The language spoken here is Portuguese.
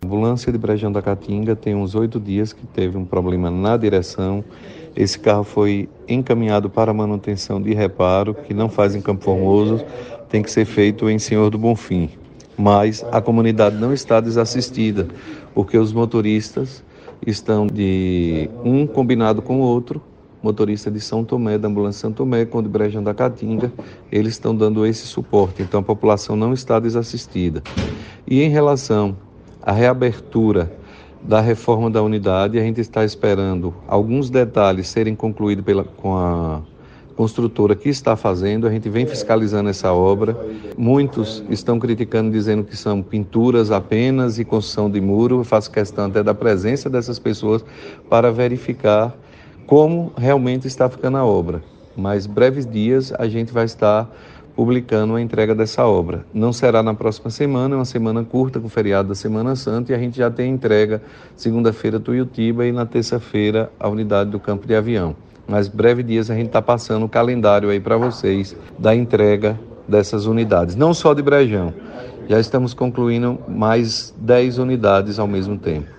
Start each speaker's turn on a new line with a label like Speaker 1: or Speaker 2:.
Speaker 1: A ambulância de Brejão da Caatinga tem uns 8 dias que teve um problema na direção. Esse carro foi encaminhado para manutenção de reparo, que não faz em Campo Formoso, tem que ser feito em Senhor do Bonfim. Mas a comunidade não está desassistida, porque os motoristas estão de um combinado com o outro, motorista de São Tomé, da ambulância São Tomé, com o de Brejão da Caatinga, eles estão dando esse suporte, então a população não está desassistida. E em relação à reabertura da reforma da unidade, a gente está esperando alguns detalhes serem concluídos com a construtora que está fazendo. A gente vem fiscalizando essa obra. Muitos estão criticando, dizendo que são pinturas apenas e construção de muro. Eu faço questão até da presença dessas pessoas para verificar como realmente está ficando a obra. Mas breves dias a gente vai estar publicando a entrega dessa obra. Não será na próxima semana, é uma semana curta com o feriado da Semana Santa, e a gente já tem entrega segunda-feira Tuiutiba e na terça-feira a unidade do Campo de Avião. Mas breves dias a gente está passando o calendário aí para vocês da entrega dessas unidades, não só de Brejão. Já estamos concluindo mais 10 unidades ao mesmo tempo.